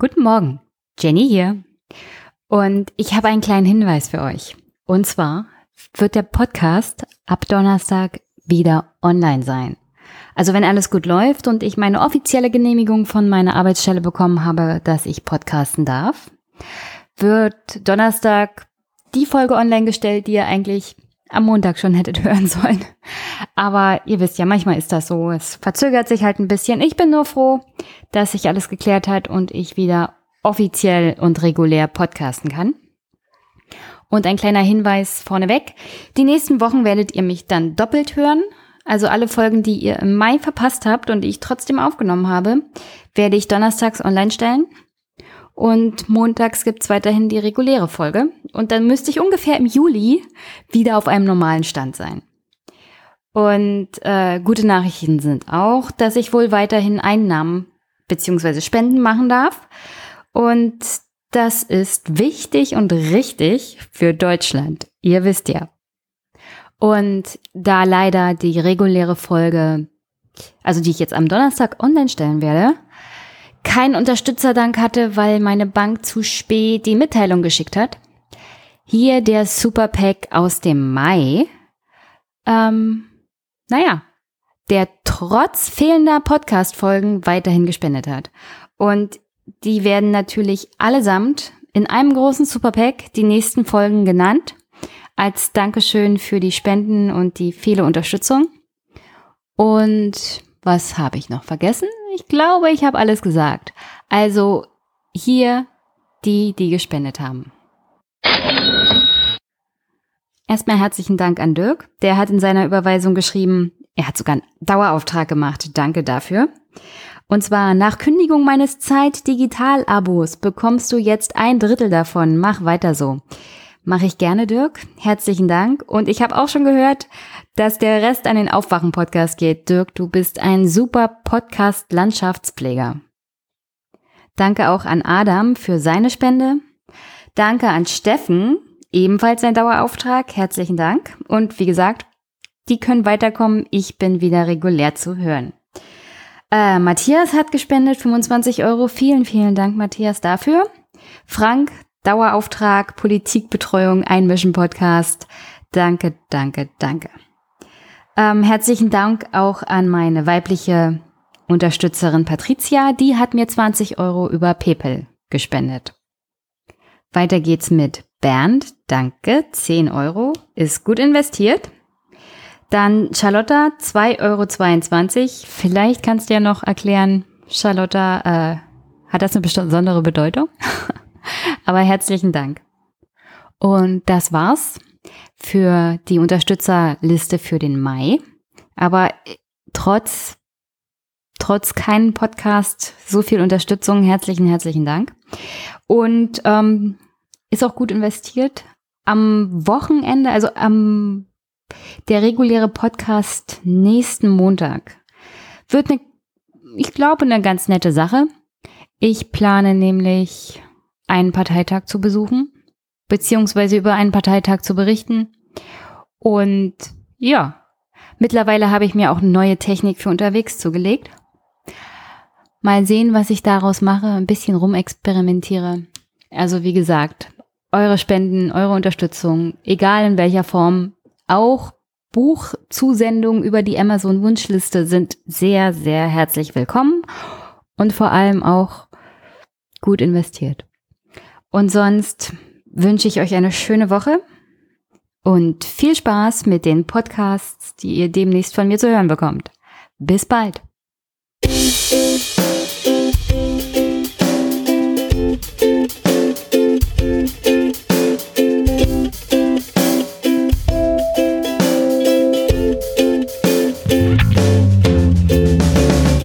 Guten Morgen, Jenny hier. Und ich habe einen kleinen Hinweis für euch. Und zwar wird der Podcast ab Donnerstag wieder online sein. Also wenn alles gut läuft und ich meine offizielle Genehmigung von meiner Arbeitsstelle bekommen habe, dass ich podcasten darf, wird Donnerstag die Folge online gestellt, die ihr eigentlich am Montag schon hättet hören sollen. Aber ihr wisst ja, manchmal ist das so. Es verzögert sich halt ein bisschen. Ich bin nur froh, dass sich alles geklärt hat und ich wieder offiziell und regulär podcasten kann. Und ein kleiner Hinweis vorneweg. Die nächsten Wochen werdet ihr mich dann doppelt hören. Also alle Folgen, die ihr im Mai verpasst habt und die ich trotzdem aufgenommen habe, werde ich donnerstags online stellen. Und montags gibt's weiterhin die reguläre Folge. Und dann müsste ich ungefähr im Juli wieder auf einem normalen Stand sein. Und gute Nachrichten sind auch, dass ich wohl weiterhin Einnahmen bzw. Spenden machen darf. Und das ist wichtig und richtig für Deutschland. Ihr wisst ja. Und da leider die reguläre Folge, also die ich jetzt am Donnerstag online stellen werde, keinen Unterstützerdank hatte, weil meine Bank zu spät die Mitteilung geschickt hat. Hier der Superpack aus dem Mai. Der trotz fehlender Podcast-Folgen weiterhin gespendet hat. Und die werden natürlich allesamt in einem großen Superpack die nächsten Folgen genannt, als Dankeschön für die Spenden und die viele Unterstützung. Und was habe ich noch vergessen? Ich glaube, ich habe alles gesagt. Also hier die gespendet haben. Erstmal herzlichen Dank an Dirk. Der hat in seiner Überweisung geschrieben, er hat sogar einen Dauerauftrag gemacht. Danke dafür. Und zwar, nach Kündigung meines Zeit-Digital-Abos bekommst du jetzt 1/3 davon. Mach weiter so. Mache ich gerne, Dirk. Herzlichen Dank. Und ich habe auch schon gehört, dass der Rest an den Aufwachen-Podcast geht. Dirk, du bist ein super Podcast-Landschaftspfleger. Danke auch an Adam für seine Spende. Danke an Steffen, ebenfalls ein Dauerauftrag. Herzlichen Dank. Und wie gesagt, die können weiterkommen. Ich bin wieder regulär zu hören. Matthias hat gespendet, 25 €. Vielen, vielen Dank, Matthias, dafür. Frank, Dauerauftrag, Politikbetreuung, Einmischen-Podcast. Danke, danke, danke. Herzlichen Dank auch an meine weibliche Unterstützerin Patricia. Die hat mir 20 € über PayPal gespendet. Weiter geht's mit Bernd. Danke, 10 €. Ist gut investiert. Dann Charlotta, 2,22 €. Vielleicht kannst du ja noch erklären, Charlotta, hat das eine besondere Bedeutung? Aber herzlichen Dank. Und das war's für die Unterstützerliste für den Mai. Aber trotz keinen Podcast, so viel Unterstützung, herzlichen Dank. Und ist auch gut investiert. Am Wochenende, also der reguläre Podcast nächsten Montag wird ich glaube, eine ganz nette Sache. Ich plane nämlich einen Parteitag zu besuchen, beziehungsweise über einen Parteitag zu berichten. Und ja, mittlerweile habe ich mir auch eine neue Technik für unterwegs zugelegt. Mal sehen, was ich daraus mache, ein bisschen rumexperimentiere. Also wie gesagt, eure Spenden, eure Unterstützung, egal in welcher Form, auch Buchzusendungen über die Amazon-Wunschliste sind sehr, sehr herzlich willkommen und vor allem auch gut investiert. Und sonst wünsche ich euch eine schöne Woche und viel Spaß mit den Podcasts, die ihr demnächst von mir zu hören bekommt. Bis bald!